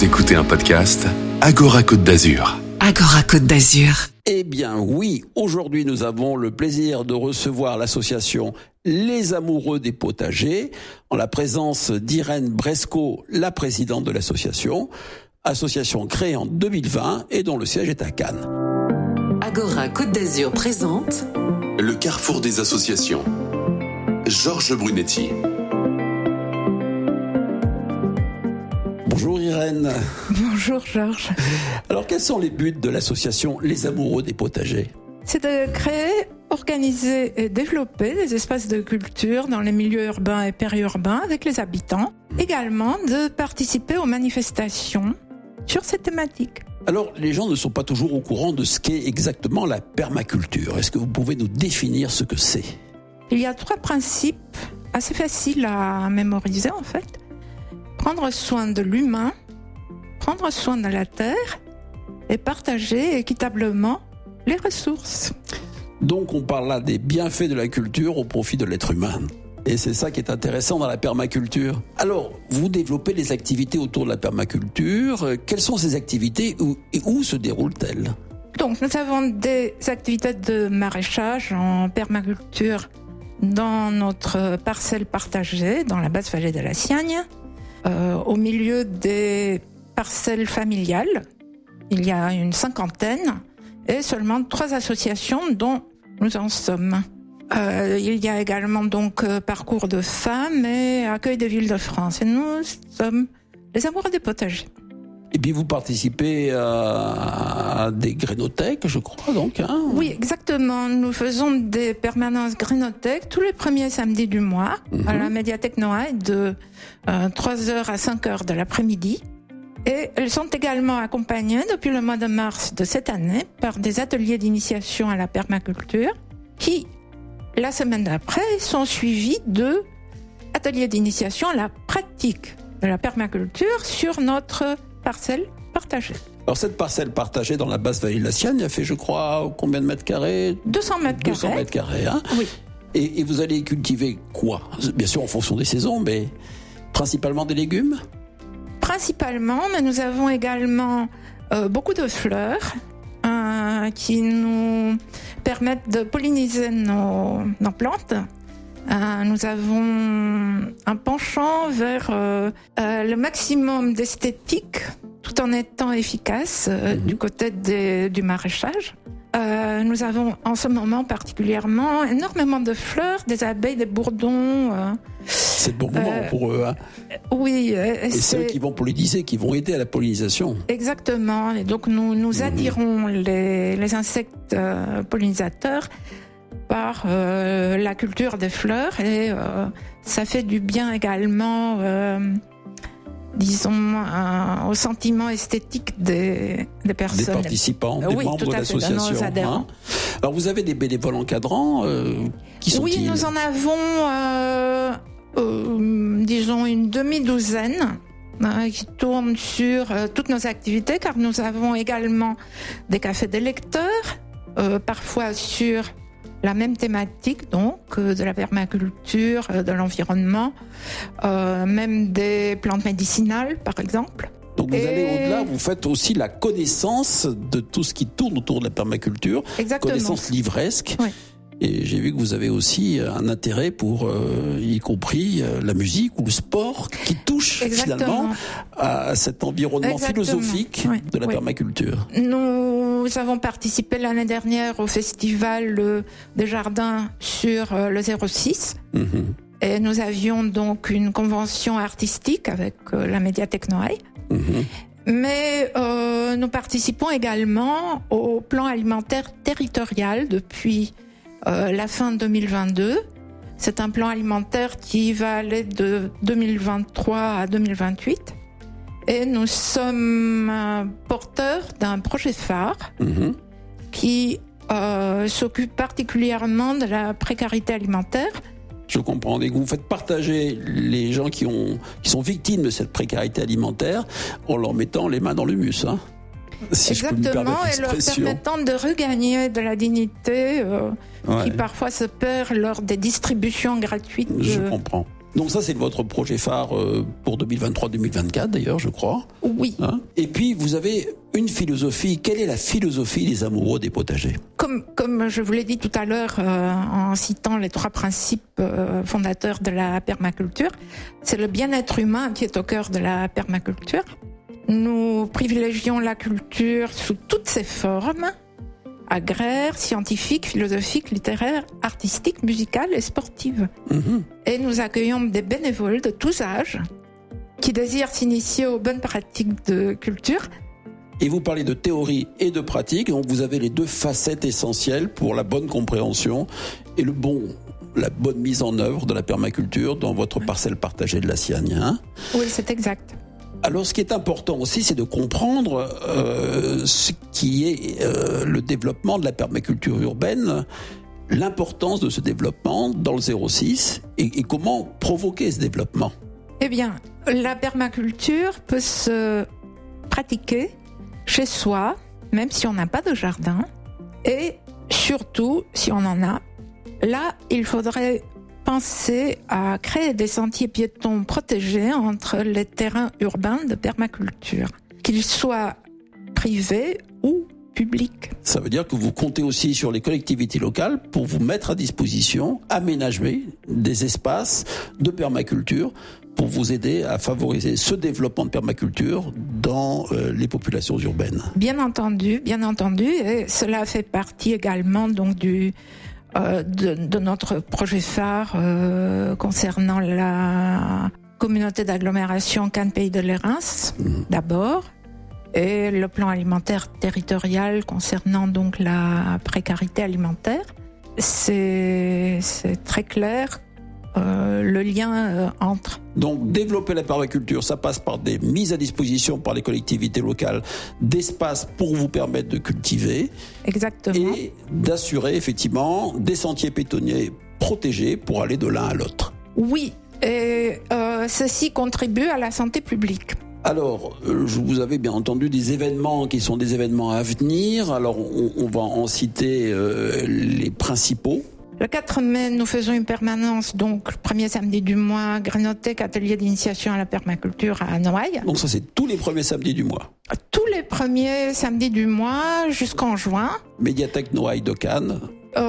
Vous écoutez un podcast Agora Côte d'Azur. Agora Côte d'Azur. Eh bien oui, aujourd'hui nous avons le plaisir de recevoir l'association Les Amoureux des Potagers, en la présence d'Irène Bresco, la présidente de l'association, association créée en 2020 et dont le siège est à Cannes. Agora Côte d'Azur présente Le carrefour des associations. Georges Brunetti. Bonjour Irène. Bonjour Georges. Alors quels sont les buts de l'association Les Amoureux des Potagers ? C'est de créer, organiser et développer des espaces de culture dans les milieux urbains et périurbains avec les habitants. Également de participer aux manifestations sur ces thématiques. Alors les gens ne sont pas toujours au courant de ce qu'est exactement la permaculture. Est-ce que vous pouvez nous définir ce que c'est ? Il y a 3 principes assez faciles à mémoriser en fait. Prendre soin de l'humain, prendre soin de la terre et partager équitablement les ressources. Donc on parle là des bienfaits de la culture au profit de l'être humain. Et c'est ça qui est intéressant dans la permaculture. Alors, vous développez les activités autour de la permaculture. Quelles sont ces activités et où se déroulent-elles ? Donc nous avons des activités de maraîchage en permaculture dans notre parcelle partagée, dans la basse vallée de la Siagne. Au milieu des parcelles familiales, il y a une 50aine et seulement 3 associations dont nous en sommes. Il y a également donc Parcours de femmes et Accueil des villes de France. Et nous sommes les amoureux des potagers. Et puis vous participez à des grénothèques, je crois donc. Oui, exactement. Nous faisons des permanences grénothèques tous les premiers samedis du mois à la médiathèque Noailles de 3h à 5h de l'après-midi. Et elles sont également accompagnées depuis le mois de mars de cette année par des ateliers d'initiation à la permaculture qui, la semaine d'après, sont suivis de ateliers d'initiation à la pratique de la permaculture sur notre parcelle partagée. Alors cette parcelle partagée dans la basse vallée de la Siagne, elle fait je crois combien de mètres carrés ? 200 mètres carrés. 200 mètres carrés, hein ? Oui. Et vous allez cultiver quoi ? Bien sûr en fonction des saisons, mais principalement des légumes ? Principalement, mais nous avons également beaucoup de fleurs qui nous permettent de polliniser nos plantes. Nous avons un penchant vers le maximum d'esthétique tout en étant efficace du côté du maraîchage. Nous avons en ce moment particulièrement énormément de fleurs, des abeilles, des bourdons. C'est le bon moment pour eux. Hein. Oui. Et c'est eux qui vont polliniser, qui vont aider à la pollinisation. Exactement. Et donc nous attirons les insectes pollinisateurs par la culture des fleurs et ça fait du bien également, au sentiment esthétique des personnes. Des participants, des membres de l'association. Nos adhérents. Alors vous avez des bénévoles encadrants qui sont-ils ? Oui, nous en avons, disons, une demi-douzaine qui tournent sur toutes nos activités, car nous avons également des cafés des lecteurs, parfois sur la même thématique, donc, de la permaculture, de l'environnement, même des plantes médicinales, par exemple. Donc vous allez au-delà, vous faites aussi la connaissance de tout ce qui tourne autour de la permaculture. Exactement. Connaissance livresque. Oui. Et j'ai vu que vous avez aussi un intérêt pour, y compris la musique ou le sport, qui touche finalement à cet environnement philosophique de la permaculture. Nous avons participé l'année dernière au festival des jardins sur le 06. Et nous avions donc une convention artistique avec la médiathèque Noailles. Mais nous participons également au plan alimentaire territorial depuis la fin 2022. C'est un plan alimentaire qui va aller de 2023 à 2028. Et nous sommes porteurs d'un projet phare qui s'occupe particulièrement de la précarité alimentaire. Je comprends. Et vous faites partager les gens qui sont victimes de cette précarité alimentaire en leur mettant les mains dans le mus. Hein, si exactement, et leur permettant de regagner de la dignité qui parfois se perd lors des distributions gratuites Je comprends. Donc ça, c'est votre projet phare pour 2023-2024 d'ailleurs, je crois. Oui. Et puis, vous avez une philosophie. Quelle est la philosophie des amoureux des potagers ? Comme je vous l'ai dit tout à l'heure en citant les 3 principes fondateurs de la permaculture, c'est le bien-être humain qui est au cœur de la permaculture. Nous privilégions la culture sous toutes ses formes, agraire, scientifique, philosophique, littéraire, artistique, musicale et sportive. Et nous accueillons des bénévoles de tous âges qui désirent s'initier aux bonnes pratiques de culture. Et vous parlez de théorie et de pratique, donc vous avez les 2 facettes essentielles pour la bonne compréhension et la bonne mise en œuvre de la permaculture dans votre parcelle partagée de la Siagne. Oui, c'est exact. Alors, ce qui est important aussi, c'est de comprendre ce qui est le développement de la permaculture urbaine, l'importance de ce développement dans le 06 et comment provoquer ce développement. Eh bien, la permaculture peut se pratiquer chez soi, même si on n'a pas de jardin, et surtout si on en a. Là, il faudrait penser à créer des sentiers piétons protégés entre les terrains urbains de permaculture, qu'ils soient privés ou publics. Ça veut dire que vous comptez aussi sur les collectivités locales pour vous mettre à disposition, aménager des espaces de permaculture pour vous aider à favoriser ce développement de permaculture dans les populations urbaines. Bien entendu, et cela fait partie également donc de notre projet phare concernant la communauté d'agglomération Cannes-Pays de Lérins, d'abord, et le plan alimentaire territorial concernant donc la précarité alimentaire. C'est très clair le lien entre. Donc développer la permaculture, ça passe par des mises à disposition par les collectivités locales d'espaces pour vous permettre de cultiver. Exactement. Et d'assurer effectivement des sentiers piétonniers protégés pour aller de l'un à l'autre. Oui, et ceci contribue à la santé publique. Alors, vous avez bien entendu des événements qui sont des événements à venir. Alors, on va en citer les principaux. Le 4 mai, nous faisons une permanence, donc le premier samedi du mois, Grénothèque, atelier d'initiation à la permaculture à Noailles. Donc ça, c'est tous les premiers samedis du mois. Tous les premiers samedis du mois jusqu'en juin. Médiathèque Noailles de Cannes.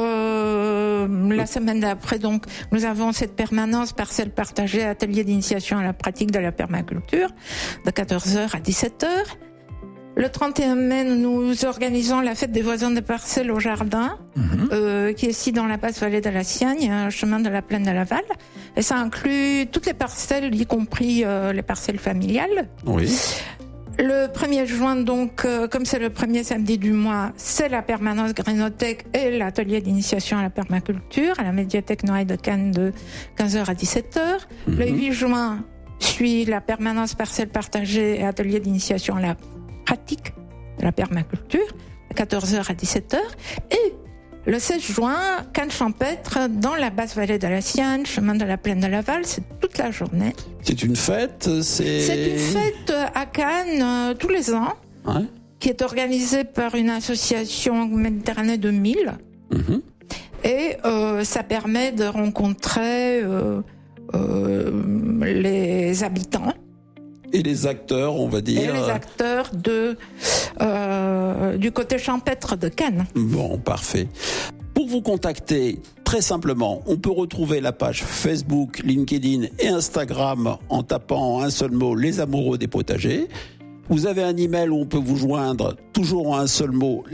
La semaine d'après, donc, nous avons cette permanence parcelle partagée, atelier d'initiation à la pratique de la permaculture, de 14h à 17h. Le 31 mai, nous organisons la fête des voisins des parcelles au jardin, qui est ici dans la basse vallée de la Siagne, chemin de la plaine de Laval. Et ça inclut toutes les parcelles, y compris les parcelles familiales. Oui. Le 1er juin, donc, comme c'est le premier samedi du mois, c'est la permanence Grénothèque et l'atelier d'initiation à la permaculture à la médiathèque Noailles de Cannes de 15h à 17h. Le 8 juin suit la permanence parcelle partagée et atelier d'initiation à la pratique de la permaculture, de 14h à 17h. Et le 16 juin, Cannes champêtre dans la basse vallée de la Siagne, chemin de la plaine de Laval, c'est toute la journée. C'est une fête, C'est une fête à Cannes tous les ans, qui est organisée par une association Méditerranée 2000. Et ça permet de rencontrer les habitants. Et les acteurs, on va dire. Et les acteurs du côté champêtre de Cannes. Bon, parfait. Pour vous contacter, très simplement, on peut retrouver la page Facebook, LinkedIn et Instagram en tapant en un seul mot « Les amoureux des potagers ». Vous avez un email où on peut vous joindre, toujours en un seul mot,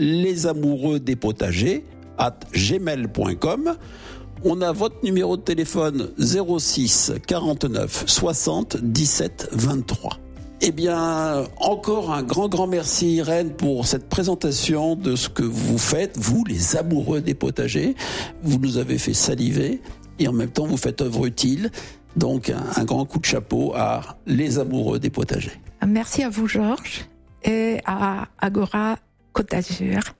lesamoureuxdespotagers@gmail.com. On a votre numéro de téléphone 06 49 60 17 23. Eh bien, encore un grand merci Irène pour cette présentation de ce que vous faites, vous les amoureux des potagers. Vous nous avez fait saliver et en même temps vous faites œuvre utile. Donc un grand coup de chapeau à les amoureux des potagers. Merci à vous Georges et à Agora Côte d'Azur.